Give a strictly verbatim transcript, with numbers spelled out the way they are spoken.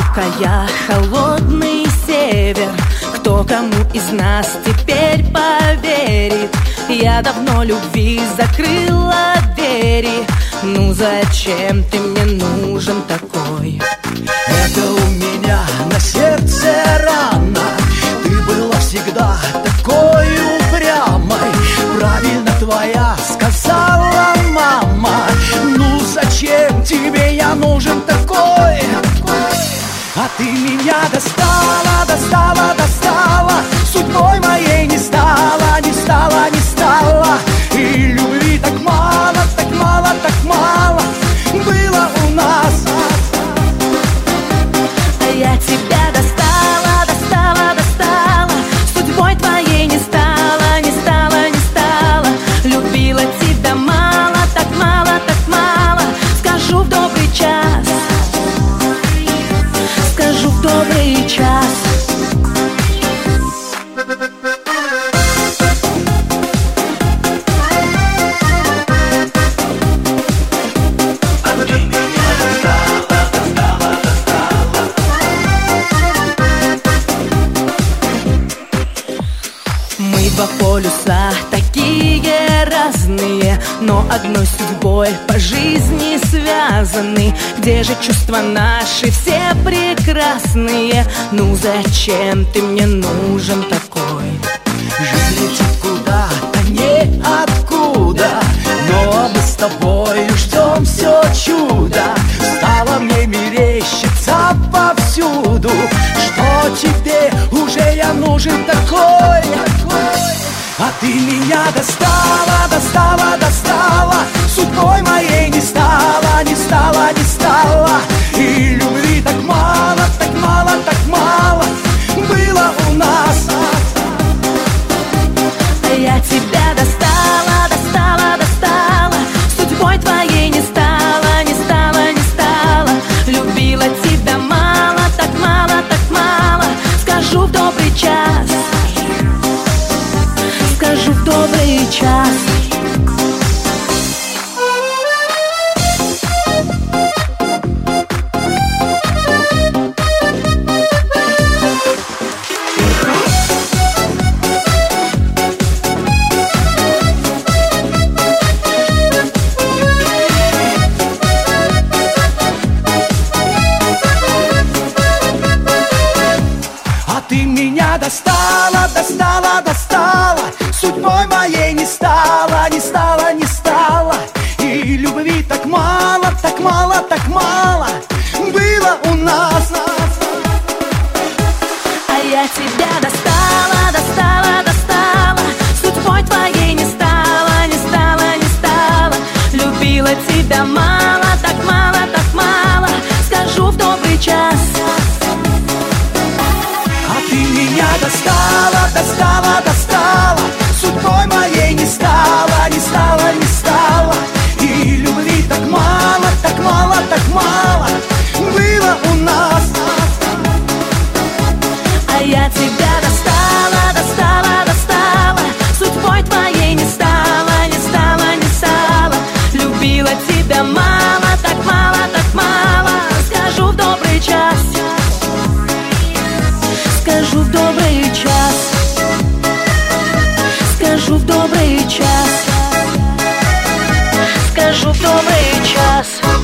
Жаркая, холодный север. Кто кому из нас теперь поверит? Я давно любви закрыла двери. Ну зачем ты мне нужен такой? Это у меня на сердце рана. Ты была всегда такой упрямой. Правильно твоя сказала мама. Ну зачем тебе я нужен такой? А ты меня достала, достала, достала. Судьбой моей не стала, не стала, не стала. И любви так мало, так мало, так мало было у нас. А я тебя достала, достала, достала. Судьбой твоей не стала, не стала, не стала. Любила тебя мало, так мало, так мало. Скажу в добрый час, скажу в добрый час. Два полюса такие разные, но одной судьбой по жизни связаны. Где же чувства наши все прекрасные? Ну зачем ты мне нужен такой? Жизнь летит куда-то неоткуда, но мы с тобой ждем все чудо. Стало мне мерещиться повсюду, что тебе уже я нужен такой. А ты меня достала, достала, достала. Судьбой моей не стала, не стала, не стала. И любви так мало, так мало, так мало было у нас. А я тебя достала, достала, достала. Судьбой твоей не стала, не стала, не стала. Любила тебя мало, так мало, так мало. Скажу в добрый час, скажу в добрый час. Ты меня достала, достала, достала. Судьбой моей не стала, не стала, не стала. И любви так мало, так мало, так мало было у нас. А я тебя достала, достала, достала. Судьбой твоей не стала, не стала, не стала. Любила тебя мало, так мало, так мало. Скажу в добрый час. Ты меня достала, достала, достала. Судьбой моей не стала, не стала, не стала. И любви так мало, так мало, так мало было у нас. А я тебя достала, достала, достала. Судьбой твоей не стала, не стала, не стала. Любила тебя мало, так мало, так мало. Скажу в добрый час, скажу в добрый час, скажу в добрый час, скажу в добрый час.